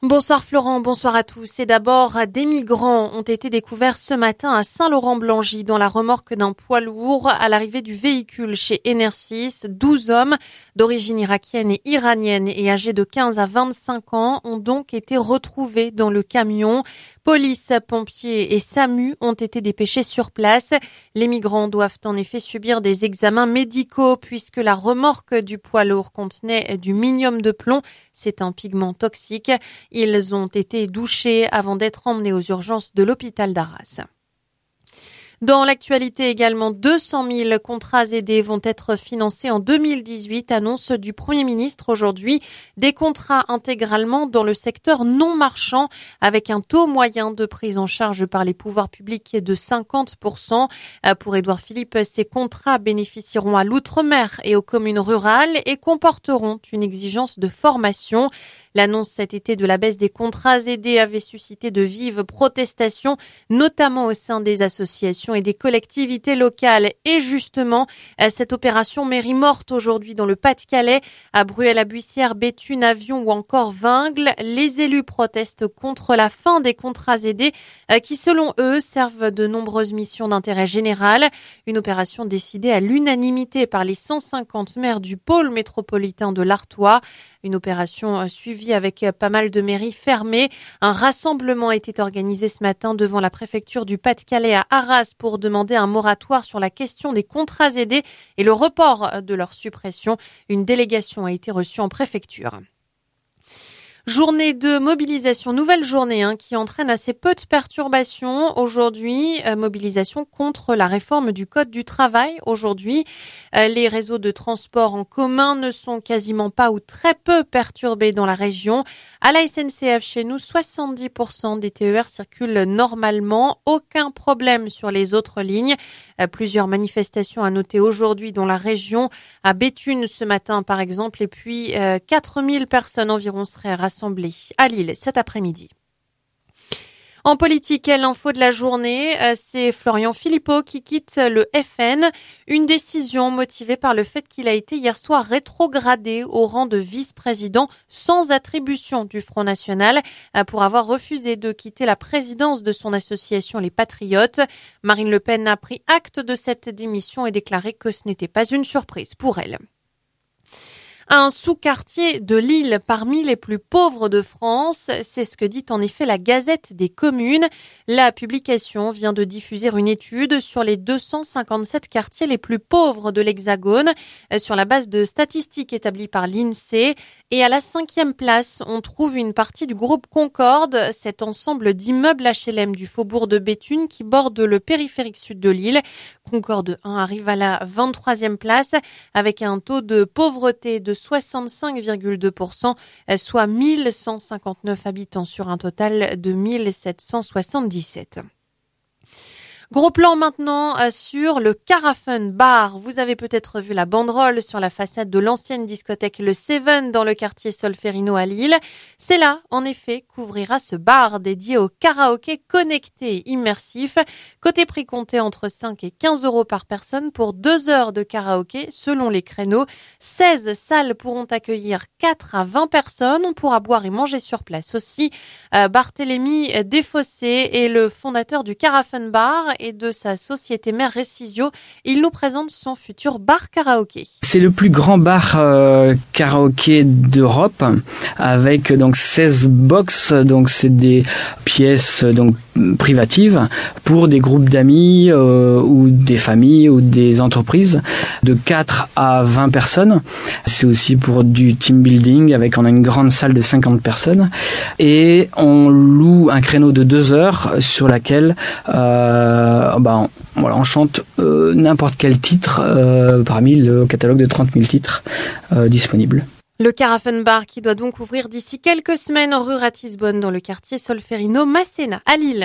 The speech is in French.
Bonsoir Florent, bonsoir à tous. Et d'abord, des migrants ont été découverts ce matin à Saint-Laurent-Blangy dans la remorque d'un poids lourd à l'arrivée du véhicule chez Enersys. 12 hommes d'origine irakienne et iranienne et âgés de 15 à 25 ans ont donc été retrouvés dans le camion. Police, pompiers et SAMU ont été dépêchés sur place. Les migrants doivent en effet subir des examens médicaux puisque la remorque du poids lourd contenait du minium de plomb. C'est un pigment toxique. Ils ont été douchés avant d'être emmenés aux urgences de l'hôpital d'Arras. Dans l'actualité également, 200 000 contrats aidés vont être financés en 2018, annonce du Premier ministre aujourd'hui. Des contrats intégralement dans le secteur non marchand avec un taux moyen de prise en charge par les pouvoirs publics de 50%. Pour Édouard Philippe, ces contrats bénéficieront à l'outre-mer et aux communes rurales et comporteront une exigence de formation. L'annonce cet été de la baisse des contrats aidés avait suscité de vives protestations, notamment au sein des associations et des collectivités locales. Et justement, cette opération mairie morte aujourd'hui dans le Pas-de-Calais, à Bruay-la-Buissière, Béthune, Avion ou encore Vingles, les élus protestent contre la fin des contrats aidés qui, selon eux, servent de nombreuses missions d'intérêt général. Une opération décidée à l'unanimité par les 150 maires du pôle métropolitain de l'Artois. Une opération suivie avec pas mal de mairies fermées. Un rassemblement était organisé ce matin devant la préfecture du Pas-de-Calais à Arras pour demander un moratoire sur la question des contrats aidés et le report de leur suppression. Une délégation a été reçue en préfecture. Journée de mobilisation, nouvelle journée qui entraîne assez peu de perturbations. Aujourd'hui, mobilisation contre la réforme du Code du travail. Aujourd'hui, les réseaux de transport en commun ne sont quasiment pas ou très peu perturbés dans la région. À la SNCF, chez nous, 70% des TER circulent normalement. Aucun problème sur les autres lignes. Plusieurs manifestations à noter aujourd'hui dans la région. À Béthune ce matin, par exemple. Et puis, 4000 personnes environ seraient rassemblées à Lille cet après-midi. En politique, l'info de la journée, c'est Florian Philippot qui quitte le FN. Une décision motivée par le fait qu'il a été hier soir rétrogradé au rang de vice-président sans attribution du Front National pour avoir refusé de quitter la présidence de son association Les Patriotes. Marine Le Pen a pris acte de cette démission et déclaré que ce n'était pas une surprise pour elle. Un sous-quartier de Lille parmi les plus pauvres de France, c'est ce que dit en effet la Gazette des communes. La publication vient de diffuser une étude sur les 257 quartiers les plus pauvres de l'Hexagone sur la base de statistiques établies par l'INSEE. Et à la 5e place, on trouve une partie du groupe Concorde, cet ensemble d'immeubles HLM du faubourg de Béthune qui borde le périphérique sud de Lille. Concorde 1 arrive à la 23e place avec un taux de pauvreté de 65,2%, soit 1159 habitants sur un total de 1777. Gros plan maintenant sur le Carafen Bar. Vous avez peut-être vu la banderole sur la façade de l'ancienne discothèque Le Seven dans le quartier Solferino à Lille. C'est là, en effet, qu'ouvrira ce bar dédié au karaoké connecté immersif. Côté prix compté entre 5 et 15 euros par personne pour 2 heures de karaoké selon les créneaux. 16 salles pourront accueillir 4 à 20 personnes. On pourra boire et manger sur place aussi. Barthélémy Desfossés est le fondateur du Carafen Bar et de sa société mère Recisio. Il nous présente son futur bar karaoké. C'est le plus grand bar karaoké d'Europe avec donc 16 box, donc c'est des pièces donc privatives pour des groupes d'amis ou des familles ou des entreprises de 4 à 20 personnes. C'est aussi pour du team building avec on a une grande salle de 50 personnes et on loue un créneau de 2 heures sur laquelle on chante n'importe quel titre parmi le catalogue de 30 000 titres disponibles. Le Carafen Bar qui doit donc ouvrir d'ici quelques semaines rue Ratisbonne dans le quartier Solferino Masséna à Lille.